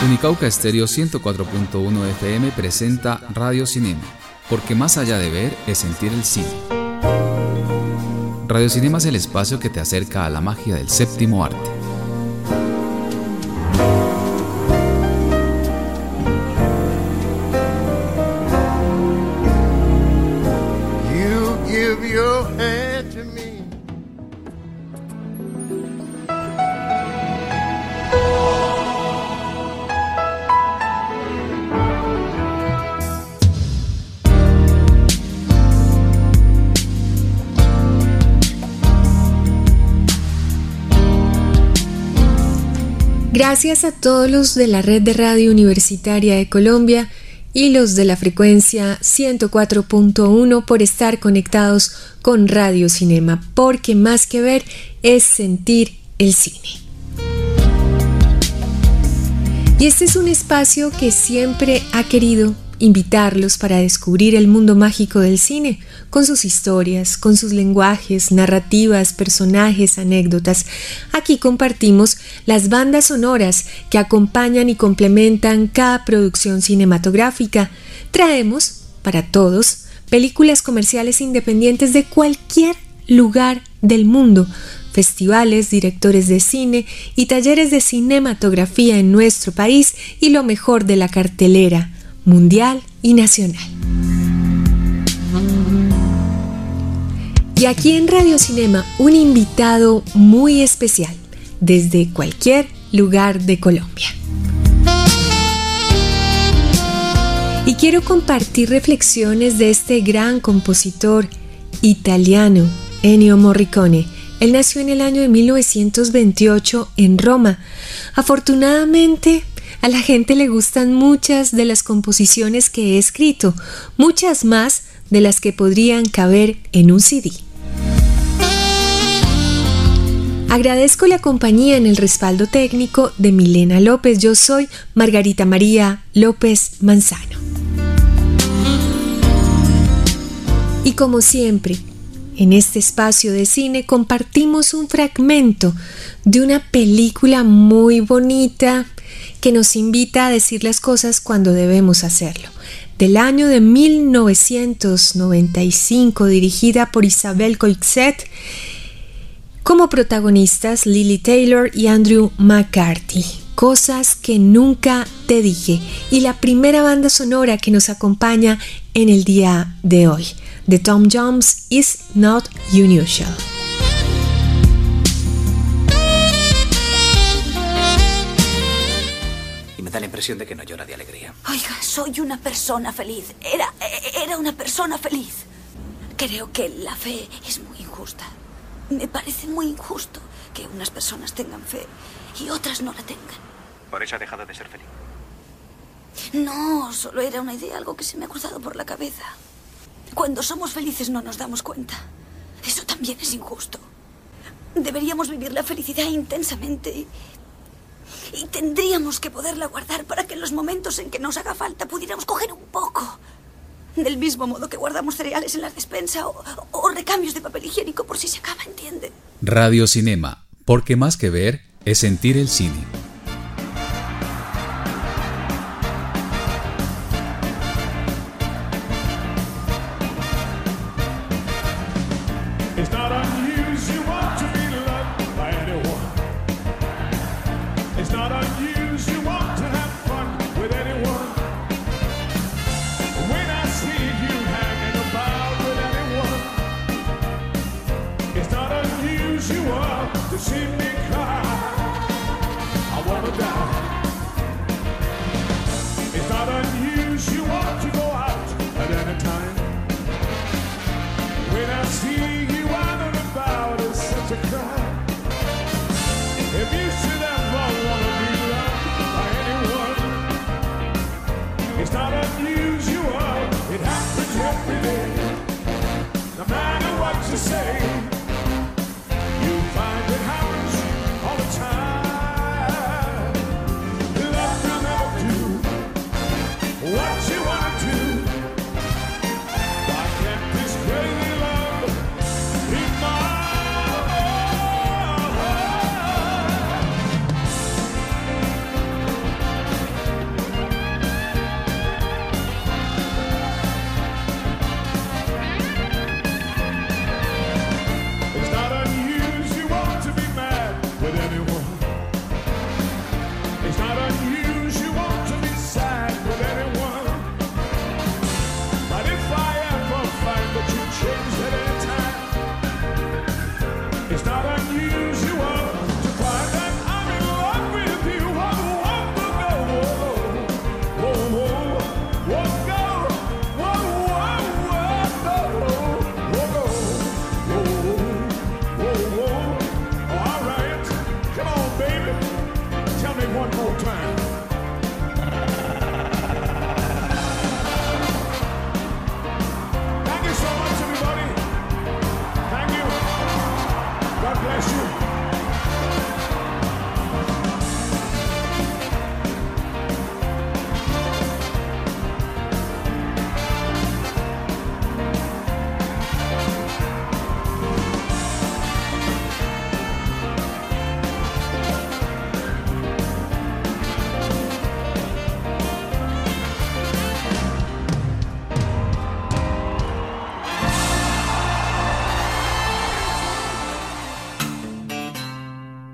Unicauca Estéreo 104.1 FM presenta Radio Cinema, porque más allá de ver es sentir el cine. Radio Cinema es el espacio que te acerca a la magia del séptimo arte. You give your hand to me. Gracias a todos los de la Red de Radio Universitaria de Colombia y los de la frecuencia 104.1 por estar conectados con Radio Cinema, porque más que ver es sentir el cine. Y este es un espacio que siempre ha querido invitarlos para descubrir el mundo mágico del cine, con sus historias, con sus lenguajes, narrativas, personajes, anécdotas. Aquí compartimos las bandas sonoras que acompañan y complementan cada producción cinematográfica. Traemos, para todos, películas comerciales independientes de cualquier lugar del mundo, festivales, directores de cine y talleres de cinematografía en nuestro país y lo mejor de la cartelera mundial y nacional. Y aquí en Radio Cinema, un invitado muy especial desde cualquier lugar de Colombia. Y quiero compartir reflexiones de este gran compositor italiano, Ennio Morricone. Él nació en el año de 1928 en Roma. Afortunadamente, a la gente le gustan muchas de las composiciones que he escrito, muchas más de las que podrían caber en un CD. Agradezco la compañía en el respaldo técnico de Milena López. Yo soy Margarita María López Manzano. Y como siempre, en este espacio de cine compartimos un fragmento de una película muy bonita que nos invita a decir las cosas cuando debemos hacerlo. Del año de 1995, dirigida por Isabelle Coixet, como protagonistas Lili Taylor y Andrew McCarthy. Cosas que nunca te dije. Y la primera banda sonora que nos acompaña en el día de hoy, de Tom Jones, Is Not Unusual. Da la impresión de que no llora de alegría. Oiga, soy una persona feliz. Era una persona feliz. Creo que la fe es muy injusta. Me parece muy injusto que unas personas tengan fe y otras no la tengan. ¿Por eso ha dejado de ser feliz? No, solo era una idea, algo que se me ha cruzado por la cabeza. Cuando somos felices no nos damos cuenta. Eso también es injusto. Deberíamos vivir la felicidad intensamente y tendríamos que poderla guardar para que en los momentos en que nos haga falta pudiéramos coger un poco. Del mismo modo que guardamos cereales en la despensa o recambios de papel higiénico por si se acaba, ¿entiende? Radio Cinema, porque más que ver es sentir el cine. No matter what you say, you find it happens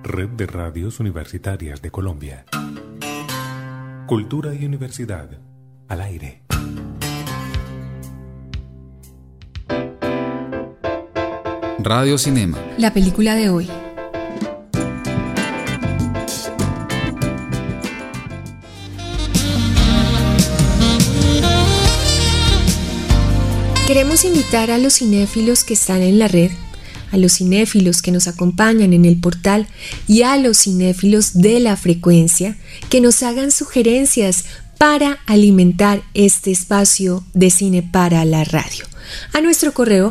Red de Radios Universitarias de Colombia. Cultura y universidad al aire. Radio Cinema. La película de hoy. Queremos invitar a los cinéfilos que están en la red, a los cinéfilos que nos acompañan en el portal y a los cinéfilos de la frecuencia que nos hagan sugerencias para alimentar este espacio de cine para la radio. A nuestro correo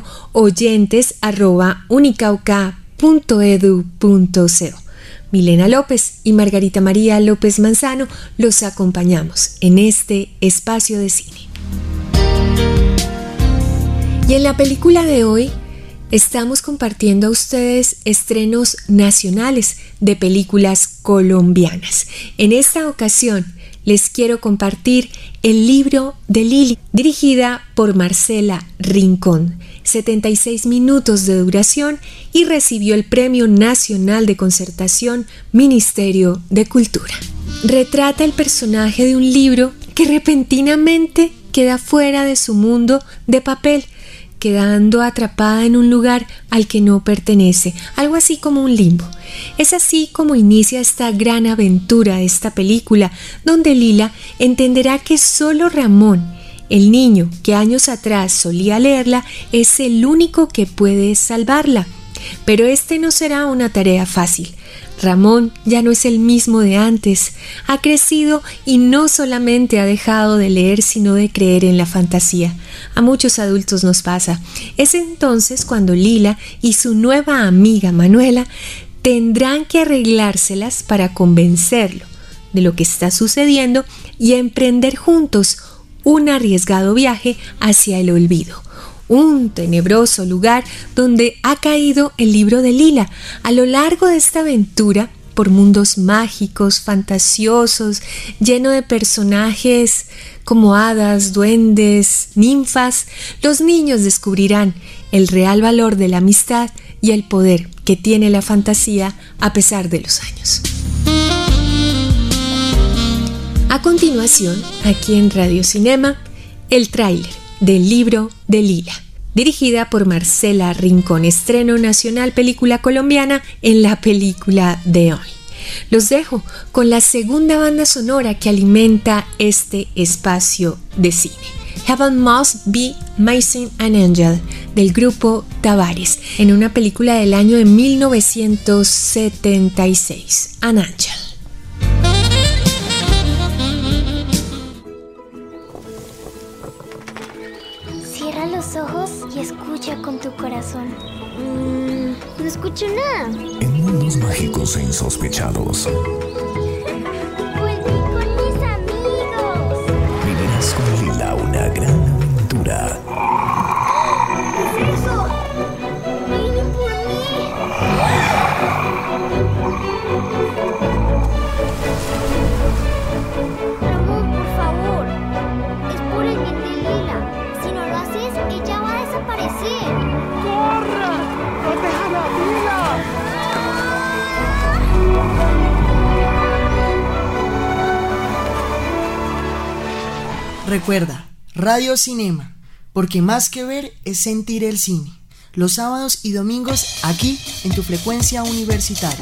oyentes@unicauca.edu.co. Milena López y Margarita María López Manzano los acompañamos en este espacio de cine. Y en la película de hoy estamos compartiendo a ustedes estrenos nacionales de películas colombianas. En esta ocasión les quiero compartir El libro de Lili, dirigida por Marcela Rincón, 76 minutos de duración y recibió el Premio Nacional de Concertación Ministerio de Cultura. Retrata el personaje de un libro que repentinamente queda fuera de su mundo de papel, quedando atrapada en un lugar al que no pertenece, algo así como un limbo. Es así como inicia esta gran aventura de esta película, donde Lila entenderá que solo Ramón, el niño que años atrás solía leerla, es el único que puede salvarla. Pero este no será una tarea fácil. Ramón ya no es el mismo de antes, ha crecido y no solamente ha dejado de leer, sino de creer en la fantasía. A muchos adultos nos pasa. Es entonces cuando Lila y su nueva amiga Manuela tendrán que arreglárselas para convencerlo de lo que está sucediendo y emprender juntos un arriesgado viaje hacia el olvido. Un tenebroso lugar donde ha caído el libro de Lila. A lo largo de esta aventura, por mundos mágicos, fantasiosos, lleno de personajes como hadas, duendes, ninfas, los niños descubrirán el real valor de la amistad y el poder que tiene la fantasía a pesar de los años. A continuación, aquí en Radio Cinema, el tráiler del libro de Lila, dirigida por Marcela Rincón, estreno nacional, película colombiana en la película de hoy. Los dejo con la segunda banda sonora que alimenta este espacio de cine. Heaven Must Be Missing an Angel, del grupo Tavares, en una película del año de 1976, An Angel. Ojos y escucha con tu corazón. No escucho nada. En mundos mágicos e insospechados, Vuelve con mis amigos. vivirás con Lila una gran aventura. ¿Qué es eso? ¡Vienen por mí! Ramón, por favor. Es por el bien de Lila. Si no lo haces, ella va a desaparecer. ¡Corra! ¡Protejan a Lila! Recuerda, Radio Cinema, porque más que ver es sentir el cine. Los sábados y domingos aquí en tu frecuencia universitaria.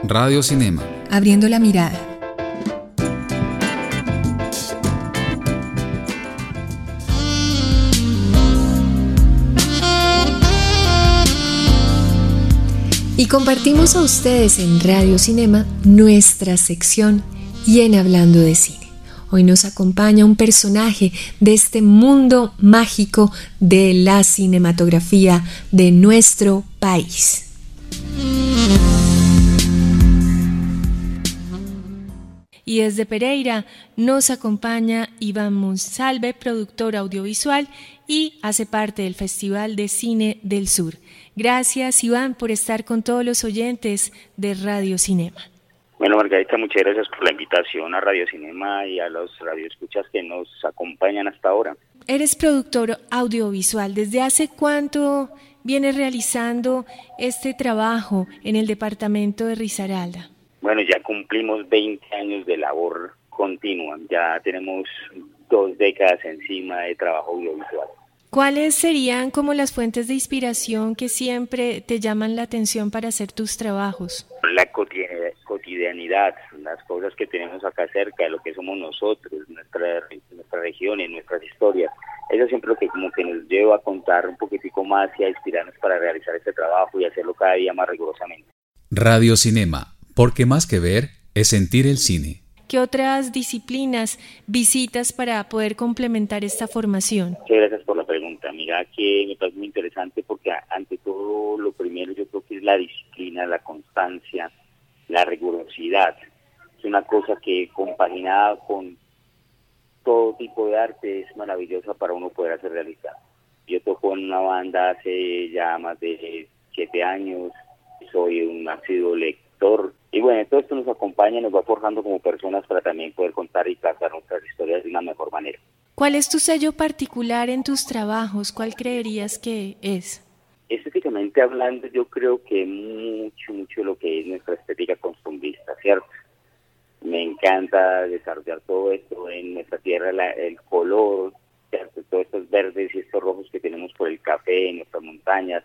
Radio Cinema. Abriendo la mirada. Y compartimos a ustedes en Radio Cinema nuestra sección y en Hablando de Cine. Hoy nos acompaña un personaje de este mundo mágico de la cinematografía de nuestro país. Y desde Pereira nos acompaña Iván Monsalve, productor audiovisual y hace parte del Festival de Cine del Sur. Gracias, Iván, por estar con todos los oyentes de Radio Cinema. Bueno, Margarita, muchas gracias por la invitación a Radio Cinema y a los radioescuchas que nos acompañan hasta ahora. Eres productor audiovisual. ¿Desde hace cuánto vienes realizando este trabajo en el departamento de Risaralda? Bueno, ya cumplimos 20 años de labor continua. Ya tenemos 2 décadas encima de trabajo audiovisual. ¿Cuáles serían como las fuentes de inspiración que siempre te llaman la atención para hacer tus trabajos? La cotidianidad, las cosas que tenemos acá cerca, de lo que somos nosotros, nuestras regiones, nuestras historias. Eso siempre lo que como que nos lleva a contar un poquitico más y a inspirarnos para realizar este trabajo y hacerlo cada día más rigurosamente. Radio Cinema, porque más que ver es sentir el cine. ¿Qué otras disciplinas visitas para poder complementar esta formación? Muchas gracias por la pregunta. Mira que me parece muy interesante porque ante todo lo primero yo creo que es la disciplina, la constancia, la rigurosidad. Es una cosa que compaginada con todo tipo de arte es maravillosa para uno poder hacer realidad. Yo toco en una banda hace ya más de 7 años, soy un asiduo lector. Y bueno, todo esto nos acompaña y nos va forjando como personas para también poder contar y plasmar nuestras historias de una mejor manera. ¿Cuál es tu sello particular en tus trabajos? ¿Cuál creerías que es? Estéticamente hablando, yo creo que mucho lo que es nuestra estética costumbrista, ¿cierto? Me encanta desarrollar todo esto en nuestra tierra, el color, ¿cierto? Todos estos verdes y estos rojos que tenemos por el café en nuestras montañas.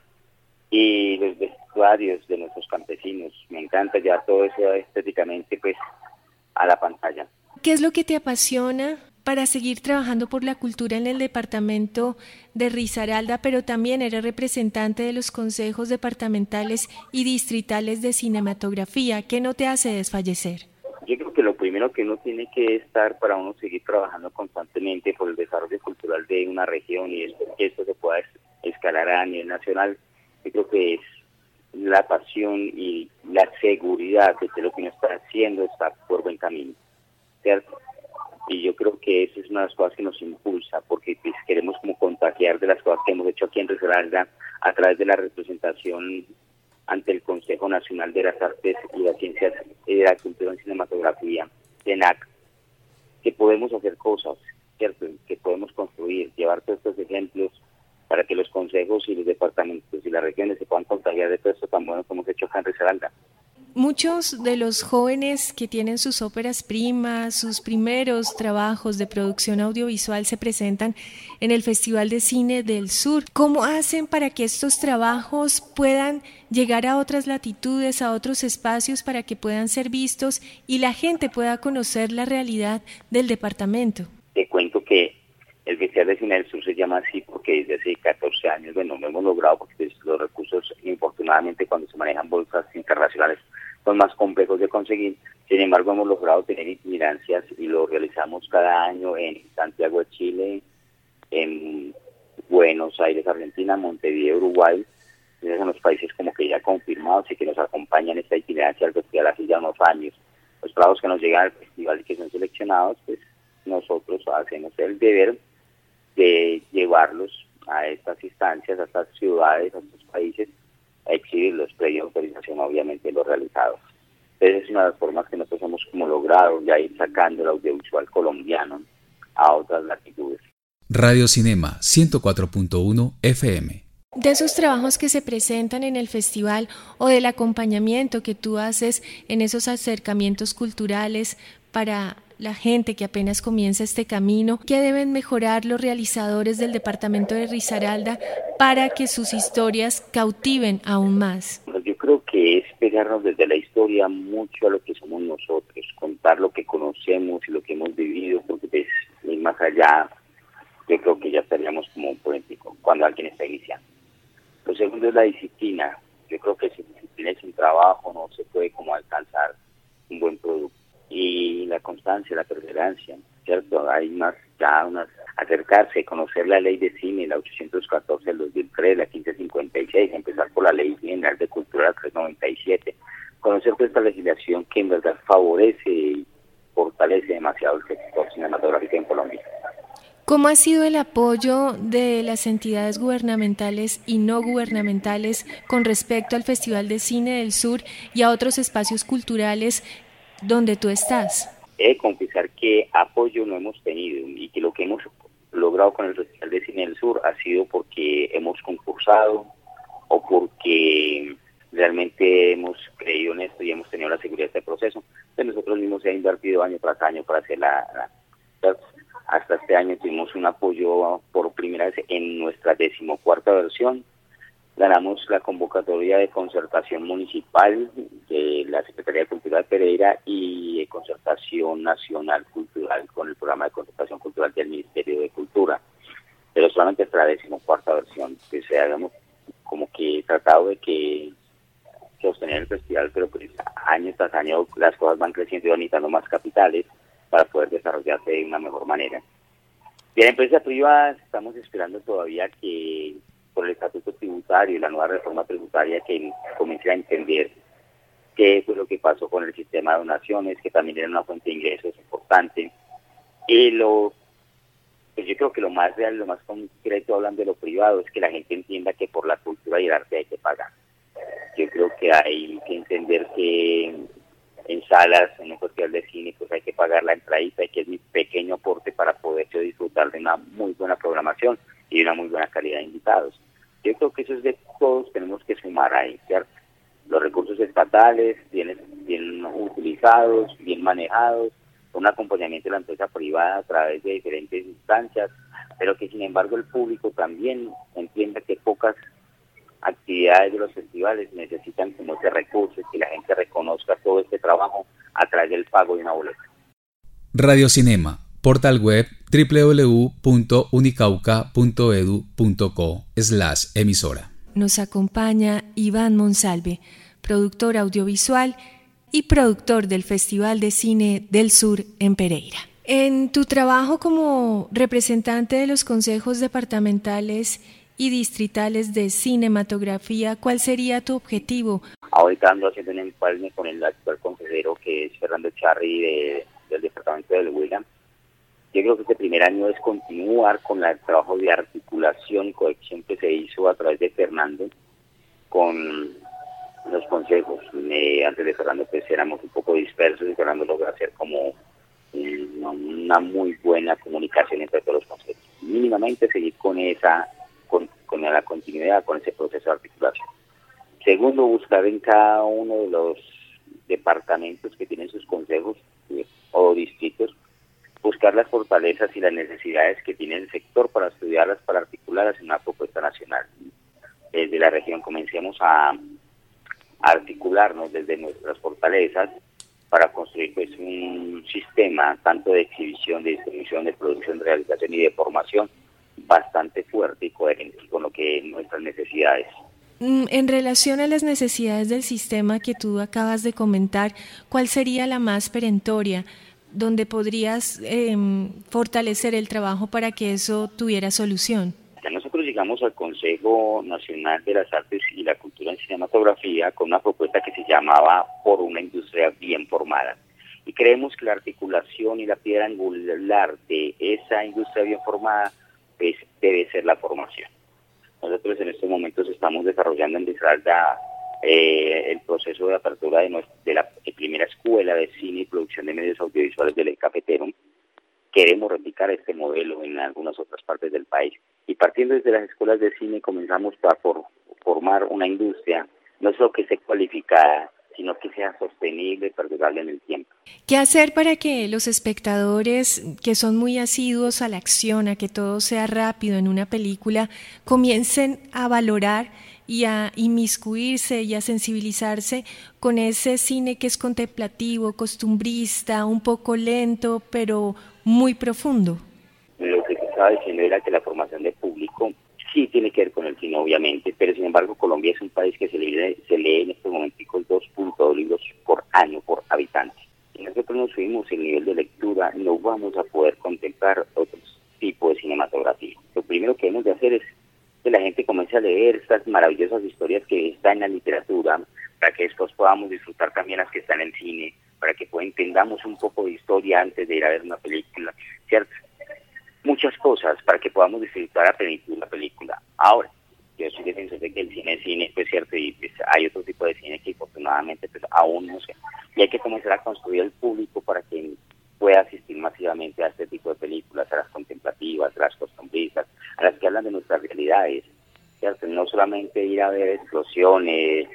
Y los vestuarios de nuestros campesinos. Me encanta ya todo eso estéticamente pues a la pantalla. ¿Qué es lo que te apasiona para seguir trabajando por la cultura en el departamento de Risaralda, pero también eres representante de los consejos departamentales y distritales de cinematografía? ¿Qué no te hace desfallecer? Yo creo que lo primero que uno tiene que estar para uno seguir trabajando constantemente por el desarrollo cultural de una región y que esto se pueda escalar a nivel nacional. Yo creo que es la pasión y la seguridad de que lo que uno está haciendo está por buen camino, ¿cierto? Y yo creo que eso es una de las cosas que nos impulsa, porque pues, queremos como contagiar de las cosas que hemos hecho aquí en Risaralda a través de la representación ante el Consejo Nacional de las Artes y las Ciencias y de la Cultura en Cinematografía, CENAC, que podemos hacer cosas, ¿cierto? Que podemos construir, llevar todos estos ejemplos para que los consejos y los departamentos y las regiones se puedan contagiar de todo esto tan bueno como hemos hecho acá en Risaralda. Muchos de los jóvenes que tienen sus óperas primas, sus primeros trabajos de producción audiovisual se presentan en el Festival de Cine del Sur. ¿Cómo hacen para que estos trabajos puedan llegar a otras latitudes, a otros espacios, para que puedan ser vistos y la gente pueda conocer la realidad del departamento? Te cuento que el Festival de Cine del Sur se llama así porque desde hace 14 años, bueno, lo hemos logrado porque los recursos, infortunadamente, cuando se manejan bolsas internacionales, son más complejos de conseguir. Sin embargo, hemos logrado tener itinerancias y lo realizamos cada año en Santiago de Chile, en Buenos Aires, Argentina, Montevideo, Uruguay. Esos son los países como que ya confirmados y que nos acompañan en esta itinerancia al festival hace ya unos años. Los trabajos que nos llegan al festival y que son seleccionados, pues nosotros hacemos el deber de llevarlos a estas instancias, a estas ciudades, a estos países, a exhibirlos previa autorización, obviamente, de los realizados. Entonces es una de las formas que nosotros hemos como logrado ya ir sacando el audiovisual colombiano a otras latitudes. Radio Cinema 104.1 FM. De esos trabajos que se presentan en el festival o del acompañamiento que tú haces en esos acercamientos culturales para la gente que apenas comienza este camino, ¿qué deben mejorar los realizadores del departamento de Risaralda para que sus historias cautiven aún más? Yo creo que es pegarnos desde la historia mucho a lo que somos nosotros, contar lo que conocemos y lo que hemos vivido, porque pues, ir más allá, yo creo que ya estaríamos como un político cuando alguien está iniciando. Lo segundo es la disciplina. Yo creo que sin disciplina y sin trabajo no se puede como alcanzar un buen producto. Y la constancia, la perseverancia, ¿cierto? Hay acercarse, conocer la ley de cine, la 814 del 2003, la 1556, empezar por la ley general de cultura, la 397, conocer esta legislación que en verdad favorece y fortalece demasiado el sector cinematográfico en Colombia. ¿Cómo ha sido el apoyo de las entidades gubernamentales y no gubernamentales con respecto al Festival de Cine del Sur y a otros espacios culturales donde tú estás? He de confesar que apoyo no hemos tenido y que lo que hemos logrado con el Festival de Cine del Sur ha sido porque hemos concursado o porque realmente hemos creído en esto y hemos tenido la seguridad de este proceso. Entonces nosotros mismos se ha invertido año tras año para hacer hasta este año tuvimos un apoyo por primera vez en nuestra 14ª versión. Ganamos la convocatoria de concertación municipal de la Secretaría de Cultura de Pereira y de concertación nacional cultural con el programa de concertación cultural del Ministerio de Cultura, pero solamente hasta la 14ª versión, que se hagamos como que tratado de que sostener el festival, pero pues año tras año las cosas van creciendo y van necesitando más capitales para poder desarrollarse de una mejor manera. Y a la empresa privada estamos esperando todavía que por el estatuto tributario y la nueva reforma tributaria que comience a entender qué fue lo que pasó con el sistema de donaciones, que también era una fuente de ingresos importante. Y pues yo creo que lo más real, lo más concreto hablando de lo privado es que la gente entienda que por la cultura y el arte hay que pagar. Yo creo que hay que entender que en salas, en un festival de cine, pues hay que pagar la entradita y que es mi pequeño aporte para poder yo disfrutar de una muy buena programación y de una muy buena calidad de invitados. Yo creo que eso es de todos, tenemos que sumar ahí, ¿cierto? Los recursos estatales, bien utilizados, bien manejados, un acompañamiento de la empresa privada a través de diferentes instancias, pero que sin embargo el público también entienda que pocas actividades de los festivales necesitan como ese recurso, que la gente reconozca todo este trabajo a través del pago de una boleta. Radio Cinema, portal web www.unicauca.edu.co/emisora. Nos acompaña Iván Monsalve, productor audiovisual y productor del Festival de Cine del Sur en Pereira. En tu trabajo como representante de los consejos departamentales y distritales de cinematografía, ¿cuál sería tu objetivo? Ahorita ando haciendo un empalme con el actual consejero, que es Fernando Charri del departamento del Huila. Yo creo que este primer año es continuar con el trabajo de articulación y cohesión que se hizo a través de Fernando con los consejos. Antes de Fernando pues éramos un poco dispersos y Fernando logra hacer como una muy buena comunicación entre todos los consejos. Mínimamente seguir con la continuidad, con ese proceso de articulación. Segundo, buscar en cada uno de los departamentos que tienen sus consejos o distritos, buscar las fortalezas y las necesidades que tiene el sector para estudiarlas, para articularlas en una propuesta nacional. Desde la región comencemos a articularnos desde nuestras fortalezas para construir pues un sistema tanto de exhibición, de distribución, de producción, de realización y de formación bastante fuerte y coherente con lo que nuestras necesidades. En relación a las necesidades del sistema que tú acabas de comentar, ¿cuál sería la más perentoria, donde podrías fortalecer el trabajo para que eso tuviera solución? Nosotros llegamos al Consejo Nacional de las Artes y la Cultura en Cinematografía con una propuesta que se llamaba Por una industria bien formada. Y creemos que la articulación y la piedra angular de esa industria bien formada pues, debe ser la formación. Nosotros en estos momentos estamos desarrollando en Risaralda el proceso de apertura de la primera escuela de cine y producción de medios audiovisuales del Cafetero. Queremos replicar este modelo en algunas otras partes del país. Y partiendo desde las escuelas de cine comenzamos a formar una industria, no solo que esté cualificada, sino que sea sostenible y perdurable en el tiempo. ¿Qué hacer para que los espectadores, que son muy asiduos a la acción, a que todo sea rápido en una película, comiencen a valorar y a inmiscuirse y a sensibilizarse con ese cine que es contemplativo, costumbrista, un poco lento, pero muy profundo. Lo que te estaba diciendo era que la formación de público sí tiene que ver con el cine, obviamente, pero sin embargo Colombia es un país que se lee en estos momentos 2.2 libros por año, por habitante. Si nosotros no subimos el nivel de lectura, no vamos a poder contemplar otros tipos de cinematografía. Lo primero que debemos de hacer es que la gente comience a leer estas maravillosas historias que están en la literatura, para que después podamos disfrutar también las que están en el cine, para que entendamos un poco de historia antes de ir a ver una película, ¿cierto? Muchas cosas para que podamos disfrutar a plenitud la película. Ahora, yo soy defensor de que el cine es cine, pues cierto, y pues hay otro tipo de cine que afortunadamente pues aún no sé, y hay que comenzar a construir el público para que pueda asistir masivamente a este tipo de películas, a las contemplativas, a las costumbristas, a las que hablan de nuestras realidades, ¿cierto? No solamente ir a ver explosiones,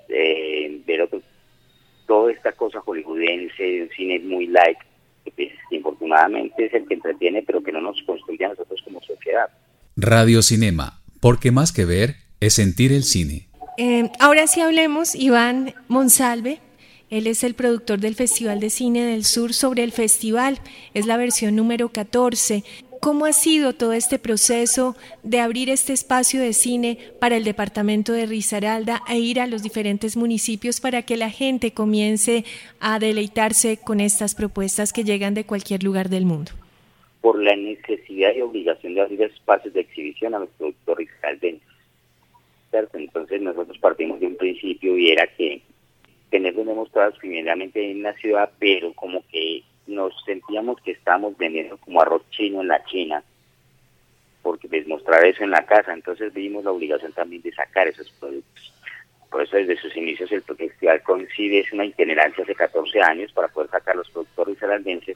ver toda esta cosa hollywoodense, un cine muy light, que pues, infortunadamente es el que entretiene, pero que no nos construye a nosotros como sociedad. Radio Cinema, porque más que ver es sentir el cine. Ahora sí hablemos, Iván Monsalve. Él es el productor del Festival de Cine del Sur. Sobre el festival, es la versión número 14. ¿Cómo ha sido todo este proceso de abrir este espacio de cine para el departamento de Risaralda e ir a los diferentes municipios para que la gente comience a deleitarse con estas propuestas que llegan de cualquier lugar del mundo? Por la necesidad y obligación de abrir espacios de exhibición a los productores risaraldenses, ¿cierto? Entonces nosotros partimos de un principio y era que tenerlos demostrados primeramente en la ciudad, pero como que nos sentíamos que estábamos vendiendo como arroz chino en la China, porque demostrar eso en la casa, entonces vimos la obligación también de sacar esos productos. Por eso desde sus inicios el festival coincide, es una itinerancia hace 14 años para poder sacar los productores risaraldenses,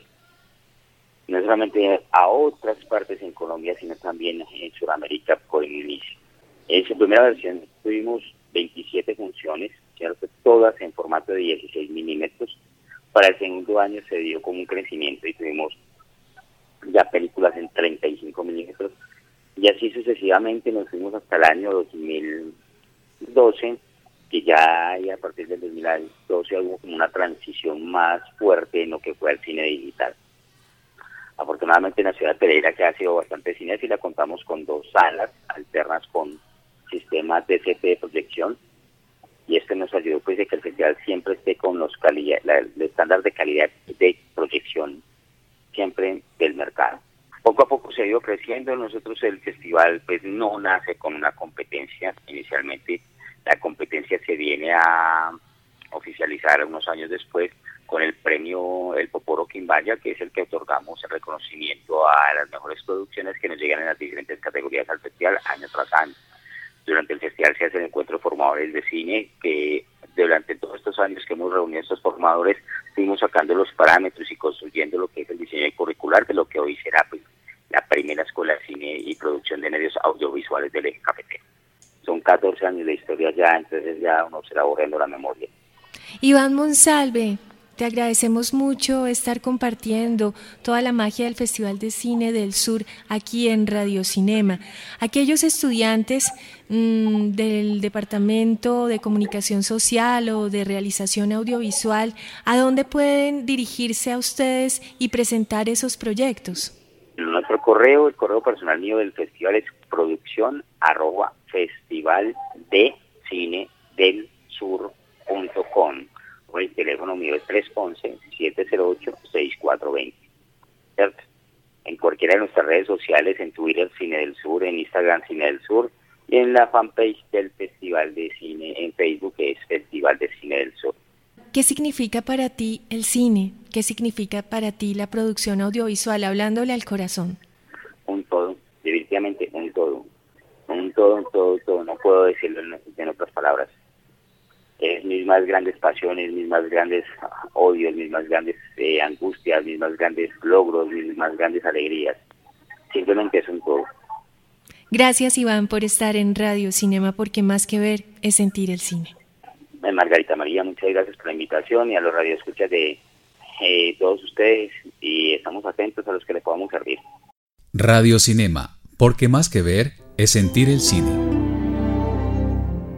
no solamente a otras partes en Colombia, sino también en Sudamérica por el inicio. En su primera versión tuvimos 27 funciones, ¿cierto? Todas en formato de 16 milímetros. Para el segundo año se dio como un crecimiento y tuvimos ya películas en 35 milímetros. Y así sucesivamente nos fuimos hasta el año 2012, que ya a partir del 2012 hubo como una transición más fuerte en lo que fue el cine digital. Afortunadamente en la ciudad de Pereira, que ha sido bastante cine, sí la contamos con 2 salas alternas con sistemas DCP de proyección, y esto nos ayudó pues de que el festival siempre esté con el estándar de calidad de proyección siempre del mercado. Poco a poco se ha ido creciendo. Nosotros el festival pues no nace con una competencia. Inicialmente la competencia se viene a oficializar unos años después con el premio El Poporo Quimbaya, que es el que otorgamos el reconocimiento a las mejores producciones que nos llegan en las diferentes categorías al festival año tras año. Durante el festival se hacen encuentros formadores de cine, que durante todos estos años que hemos reunido a estos formadores, fuimos sacando los parámetros y construyendo lo que es el diseño curricular de lo que hoy será pues, la primera escuela de cine y producción de medios audiovisuales del eje cafetero. Son 14 años de historia ya, entonces ya uno se va borrando la memoria. Iván Monsalve, te agradecemos mucho estar compartiendo toda la magia del Festival de Cine del Sur aquí en Radio Cinema. Aquellos estudiantes del Departamento de Comunicación Social o de Realización Audiovisual, ¿a dónde pueden dirigirse a ustedes y presentar esos proyectos? Nuestro correo, el correo personal mío del festival es producción@festivaldecinedelsur.com. El teléfono mío es 311-708-6420, ¿cierto? En cualquiera de nuestras redes sociales, en Twitter Cine del Sur, en Instagram Cine del Sur, y en la fanpage del Festival de Cine en Facebook, que es Festival de Cine del Sur. ¿Qué significa para ti el cine? ¿Qué significa para ti la producción audiovisual, hablándole al corazón? Un todo, definitivamente un todo. Un todo, no puedo decirlo en otras palabras. Es mis más grandes pasiones, mis más grandes odios, mis más grandes angustias, mis más grandes logros, mis más grandes alegrías. Simplemente es un todo. Gracias, Iván, por estar en Radio Cinema, porque más que ver es sentir el cine. Margarita María, muchas gracias por la invitación y a los radioescuchas de todos ustedes, y estamos atentos a los que les podamos servir. Radio Cinema, porque más que ver es sentir el cine.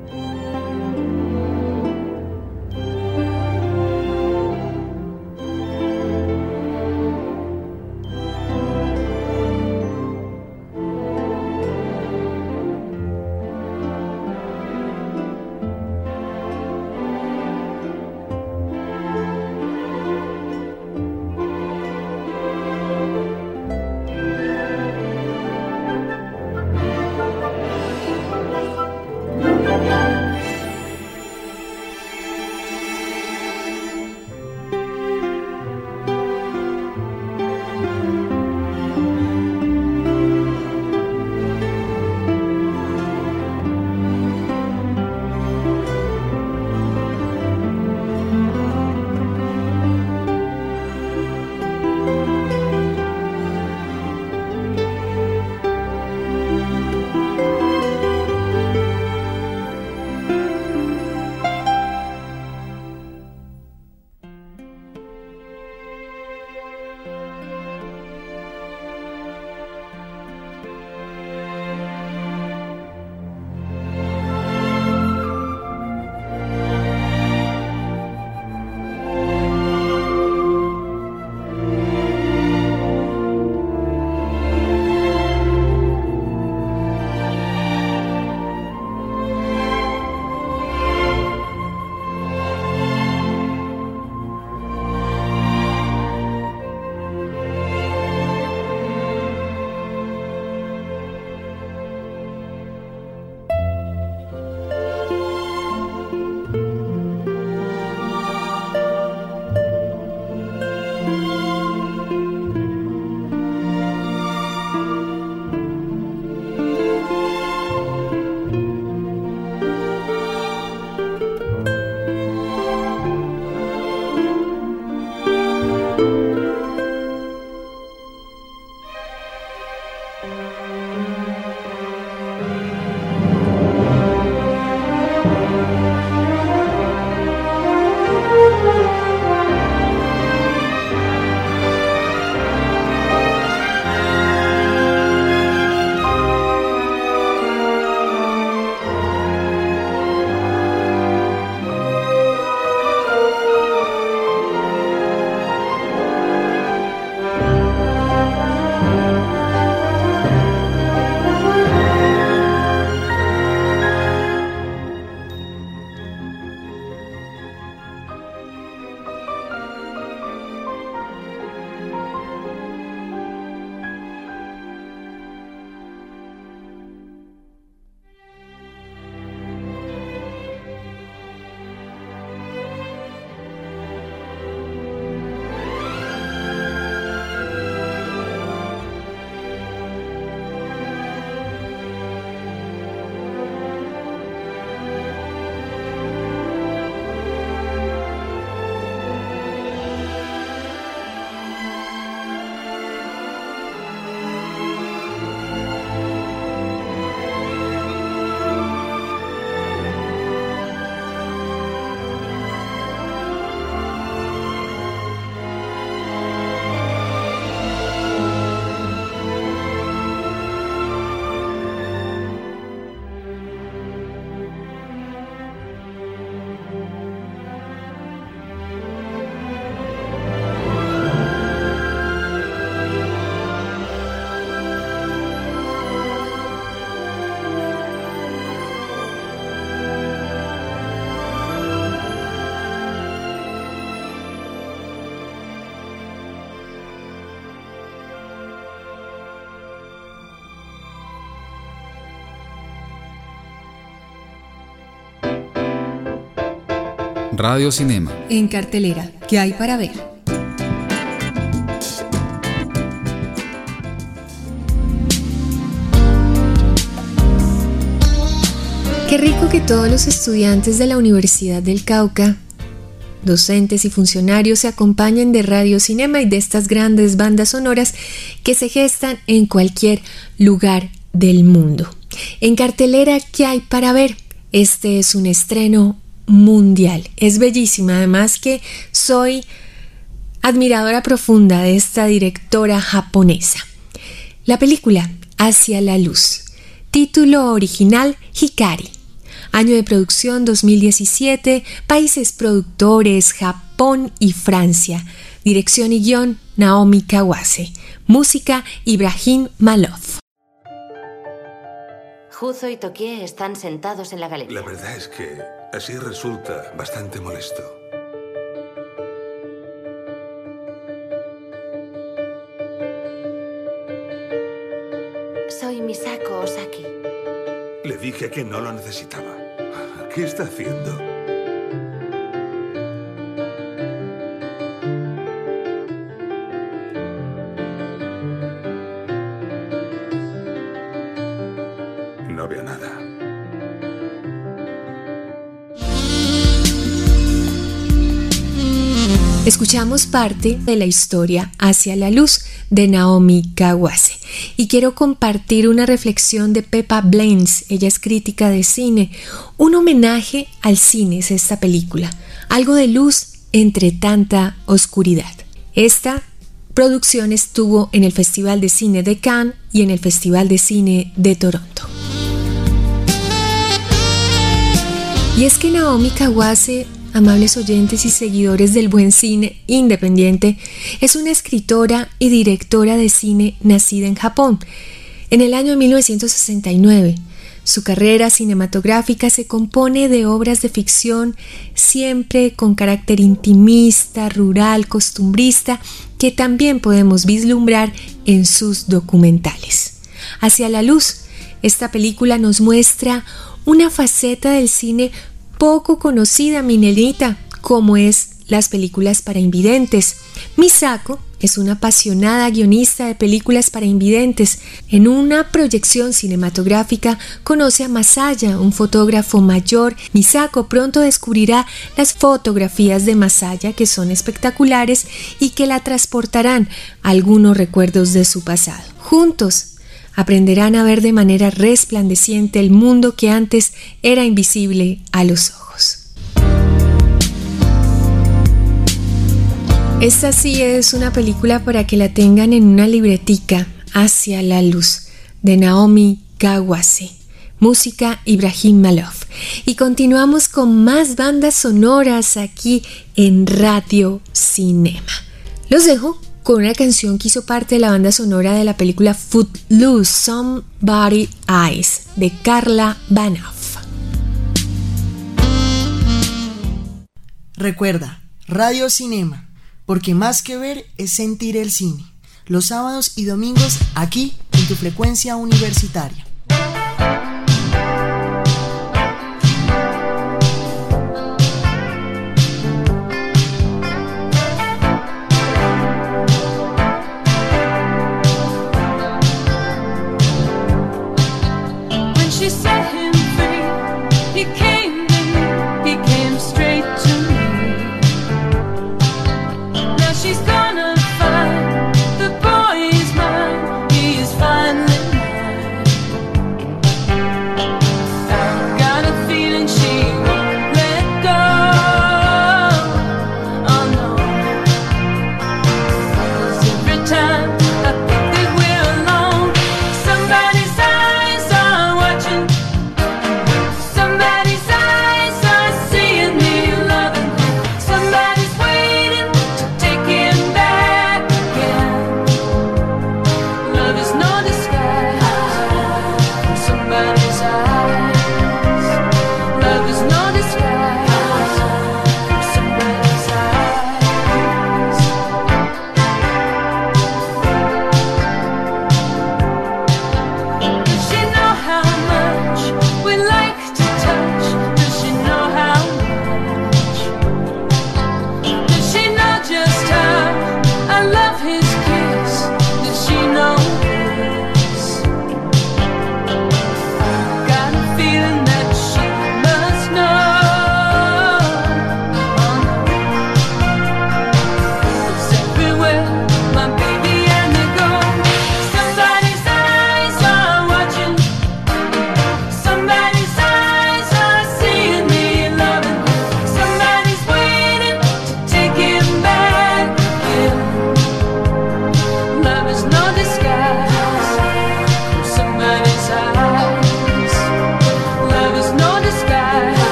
Radio Cinema. En cartelera, ¿qué hay para ver? Qué rico que todos los estudiantes de la Universidad del Cauca, docentes y funcionarios, se acompañen de Radio Cinema y de estas grandes bandas sonoras que se gestan en cualquier lugar del mundo. En cartelera, ¿qué hay para ver? Este es un estreno mundial. Es bellísima, además que soy admiradora profunda de esta directora japonesa. La película Hacia la luz. Título original Hikari. Año de producción 2017, países productores Japón y Francia. Dirección y guión Naomi Kawase. Música Ibrahim Malov. Juzo y Tokie están sentados en la galería. La verdad es que así resulta bastante molesto. Soy Misako Osaki. Le dije que no lo necesitaba. ¿Qué está haciendo? No veo nada. Escuchamos parte de la historia Hacia la luz de Naomi Kawase y quiero compartir una reflexión de Peppa Blaines. Ella es crítica de cine. Un homenaje al cine es esta película, algo de luz entre tanta oscuridad. Esta producción estuvo en el Festival de Cine de Cannes y en el Festival de Cine de Toronto. Y es que Naomi Kawase, amables oyentes y seguidores del buen cine independiente, es una escritora y directora de cine nacida en Japón. En el año 1969, su carrera cinematográfica se compone de obras de ficción siempre con carácter intimista, rural, costumbrista, que también podemos vislumbrar en sus documentales. Hacia la luz, esta película nos muestra una faceta del cine poco conocida, Minelita, como es las películas para invidentes. Misako es una apasionada guionista de películas para invidentes. En una proyección cinematográfica conoce a Masaya, un fotógrafo mayor. Misako pronto descubrirá las fotografías de Masaya, que son espectaculares y que la transportarán a algunos recuerdos de su pasado. Juntos aprenderán a ver de manera resplandeciente el mundo que antes era invisible a los ojos. Esta sí es una película para que la tengan en una libretica, Hacia la luz, de Naomi Kawase. Música Ibrahim Malov. Y continuamos con más bandas sonoras aquí en Radio Cinema. Los dejo con una canción que hizo parte de la banda sonora de la película Footloose, Somebody's Eyes, de Carla Banoff. Recuerda, Radio Cinema, porque más que ver es sentir el cine. Los sábados y domingos aquí en tu frecuencia universitaria. Finally mine.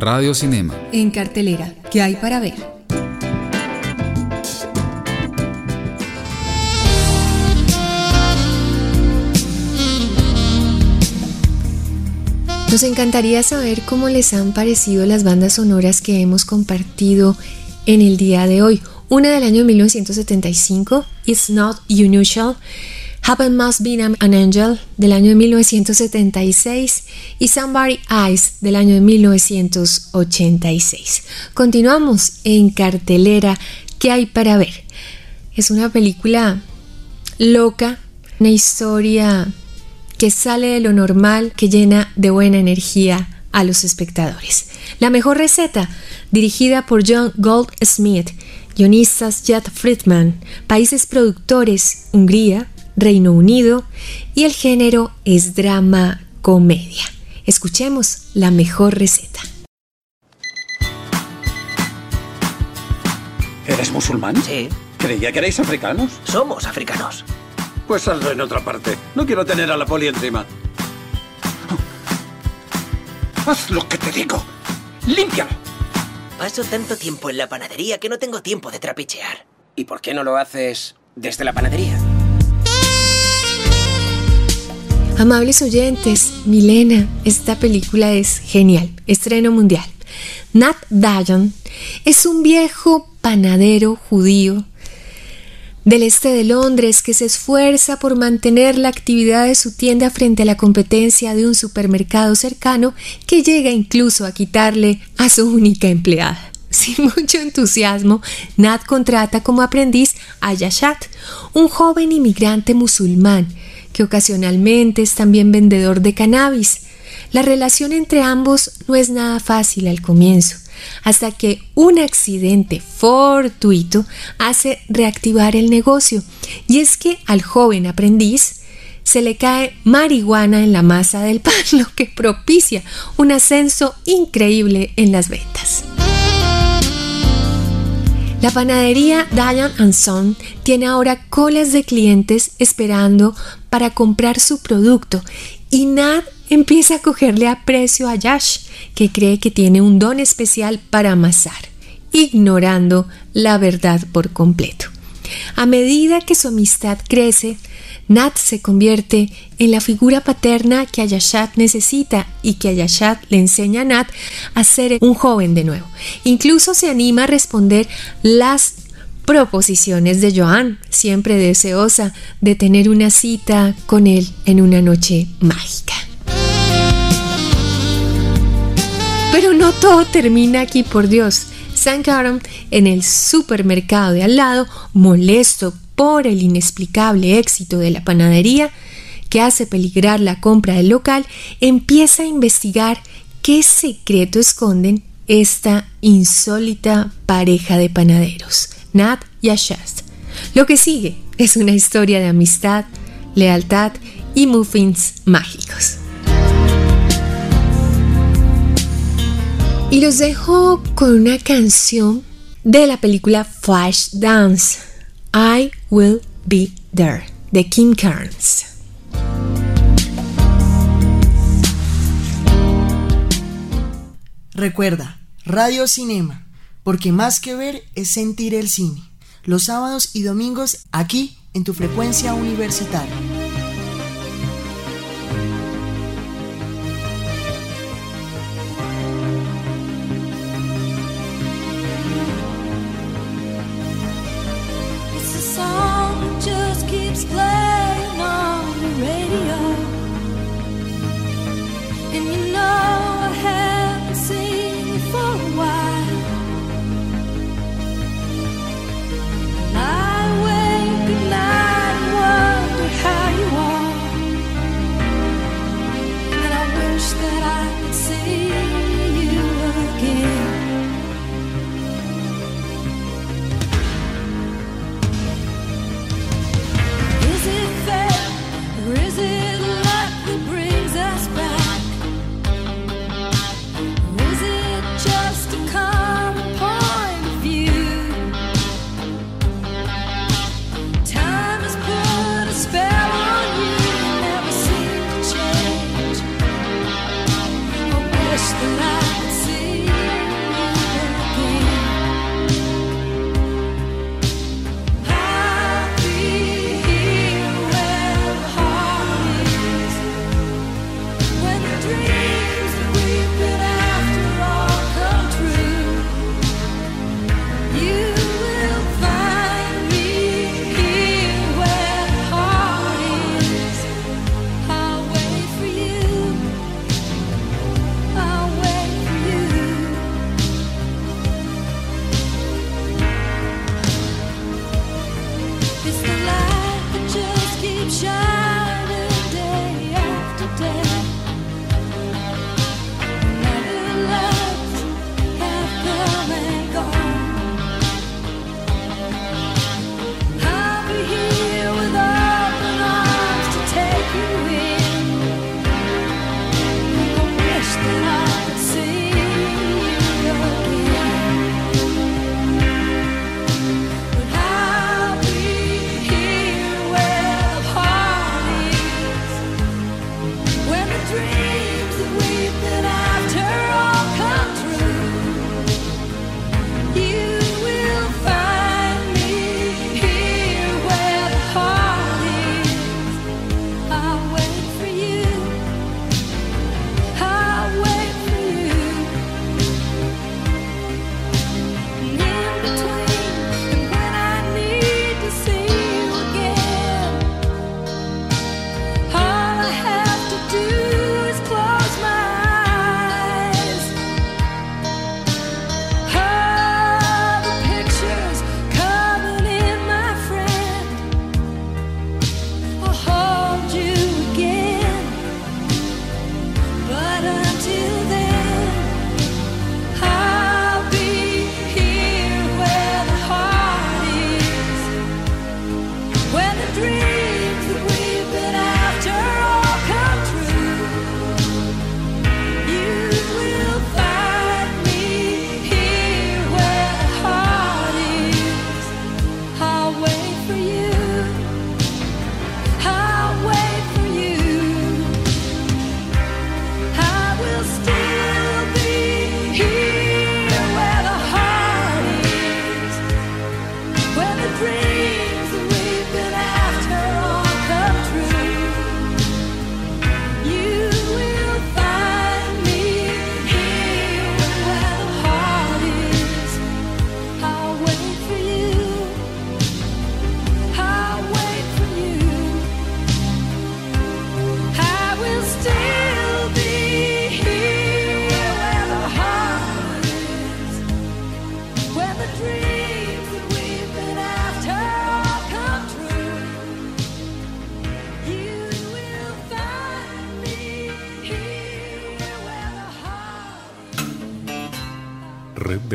Radio Cinema. En cartelera, ¿qué hay para ver? Nos encantaría saber cómo les han parecido las bandas sonoras que hemos compartido en el día de hoy. Una del año 1975, It's Not Unusual, Heaven Must Be an Angel del año de 1976 y Somebody Eyes del año de 1986. Continuamos en cartelera, ¿qué hay para ver? Es una película loca, una historia que sale de lo normal, que llena de buena energía a los espectadores. La mejor receta, dirigida por John Goldsmith, guionistas Jed Friedman, países productores Hungría, Reino Unido, y el género es drama-comedia. Escuchemos La mejor receta. ¿Eres musulmán? Sí. Creía que erais africanos. Somos africanos. Pues hazlo en otra parte. No quiero tener a la poli encima. Haz lo que te digo. ¡Límpialo! Paso tanto tiempo en la panadería que no tengo tiempo de trapichear. ¿Y por qué no lo haces desde la panadería? Amables oyentes, Milena, esta película es genial. Estreno mundial. Nat Dayan es un viejo panadero judío del este de Londres que se esfuerza por mantener la actividad de su tienda frente a la competencia de un supermercado cercano que llega incluso a quitarle a su única empleada. Sin mucho entusiasmo, Nat contrata como aprendiz a Yashat, un joven inmigrante musulmán que ocasionalmente es también vendedor de cannabis. La relación entre ambos no es nada fácil al comienzo, hasta que un accidente fortuito hace reactivar el negocio, y es que al joven aprendiz se le cae marihuana en la masa del pan, lo que propicia un ascenso increíble en las ventas. La panadería Dayan & Son tiene ahora colas de clientes esperando para comprar su producto, y Nat empieza a cogerle aprecio a Yash, que cree que tiene un don especial para amasar, ignorando la verdad por completo. A medida que su amistad crece, Nat se convierte en la figura paterna que Ayashat necesita y que Ayashat le enseña a Nat a ser un joven de nuevo. Incluso se anima a responder las proposiciones de Joan, siempre deseosa de tener una cita con él en una noche mágica. Pero no todo termina aquí, por Dios. Sankaran, en el supermercado de al lado, molesto por el inexplicable éxito de la panadería que hace peligrar la compra del local, empieza a investigar qué secreto esconden esta insólita pareja de panaderos, Nat y Ayashat. Lo que sigue es una historia de amistad, lealtad y muffins mágicos. Y los dejo con una canción de la película Flashdance, I Will Be There, de Kim Carnes. Recuerda, Radio Cinema, porque más que ver es sentir el cine. Los sábados y domingos aquí en tu frecuencia universitaria. Just keeps playing on the radio, and you know I haven't seen you for a while, and I wake at night and wonder how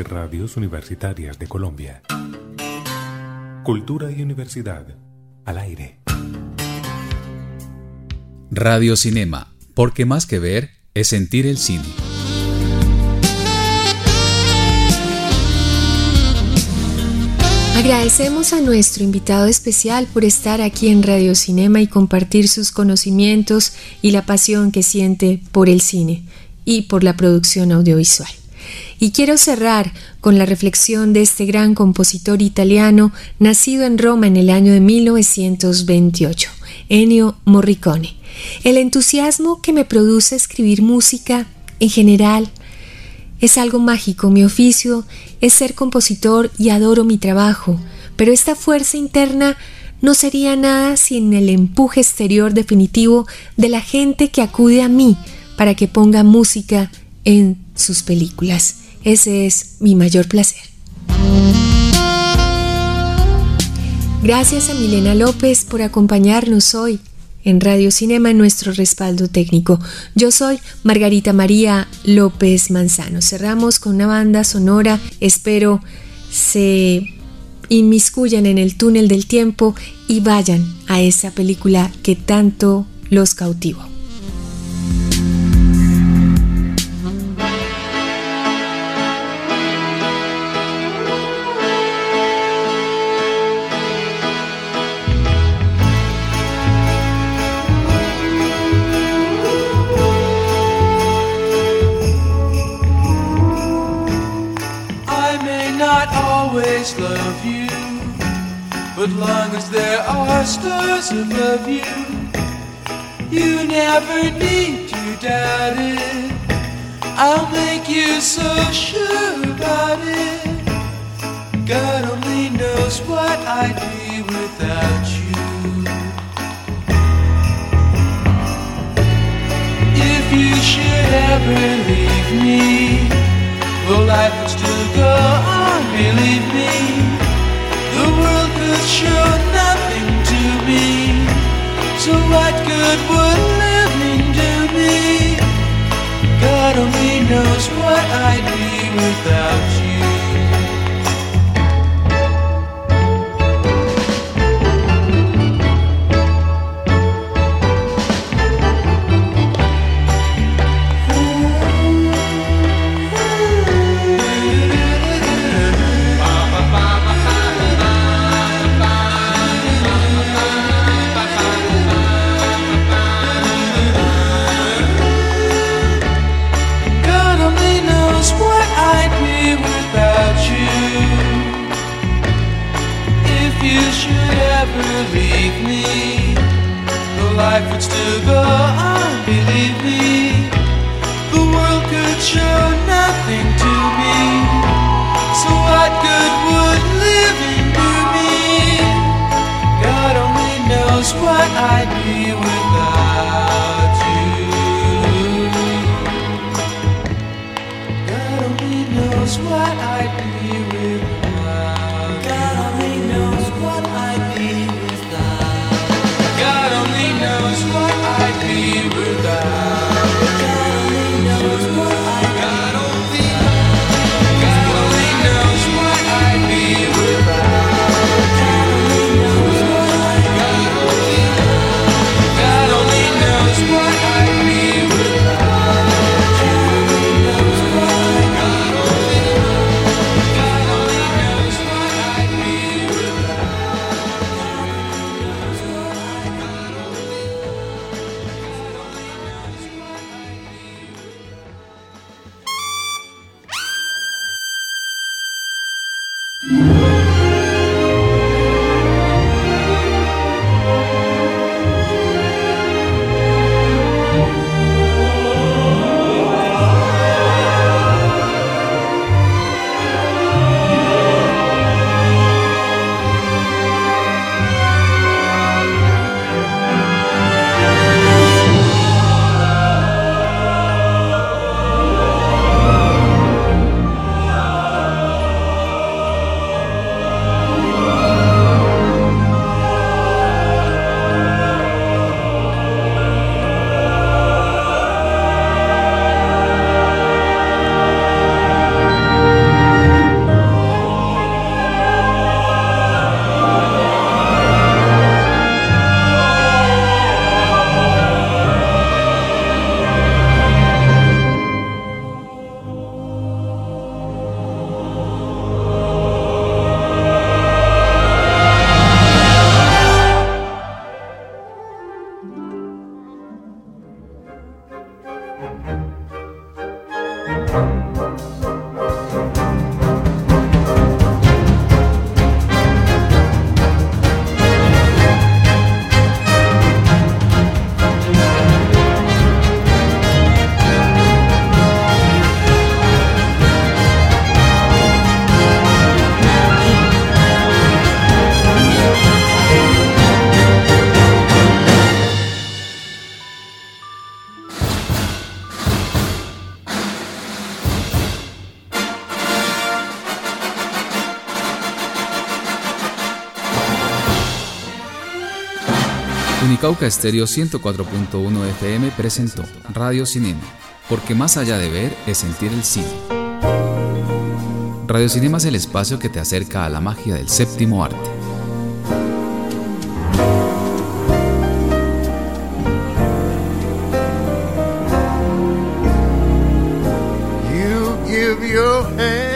Radios Universitarias de Colombia. Cultura y universidad al aire. Radio Cinema, porque más que ver es sentir el cine. Agradecemos a nuestro invitado especial por estar aquí en Radio Cinema y compartir sus conocimientos y la pasión que siente por el cine y por la producción audiovisual. Y quiero cerrar con la reflexión de este gran compositor italiano nacido en Roma en el año de 1928, Ennio Morricone. El entusiasmo que me produce escribir música en general es algo mágico. Mi oficio es ser compositor y adoro mi trabajo, pero esta fuerza interna no sería nada sin el empuje exterior definitivo de la gente que acude a mí para que ponga música en sus películas. Ese es mi mayor placer. Gracias a Milena López por acompañarnos hoy en Radio Cinema en nuestro respaldo técnico. Yo soy Margarita María López Manzano. Cerramos con una banda sonora. Espero se inmiscuyan en el túnel del tiempo y vayan a esa película que tanto los cautivó. Love you, but long as there are stars above you, you never need to doubt it. I'll make you so sure about it. God only knows what I'd be without you. If you should ever leave me, well, life would still go on, believe me. The world could show nothing to me, so what good would living do me? God only knows what I'd be without you. Leave me, the life would still go on, believe me. The world could show nothing to me, so what good would living do me? God only knows what I'd be without you. God only knows what I'd be without. God only knows what I'd be. God only knows what I'd be without. God only knows what I'd be. God only knows what I'd be without. God only knows what I'd be. God only knows what I'd be without. God only knows what I'd be. God only knows what I'd be without. Unicauca Estéreo 104.1 FM presentó Radio Cinema, porque más allá de ver es sentir el cine. Radio Cinema es el espacio que te acerca a la magia del séptimo arte. You give your hand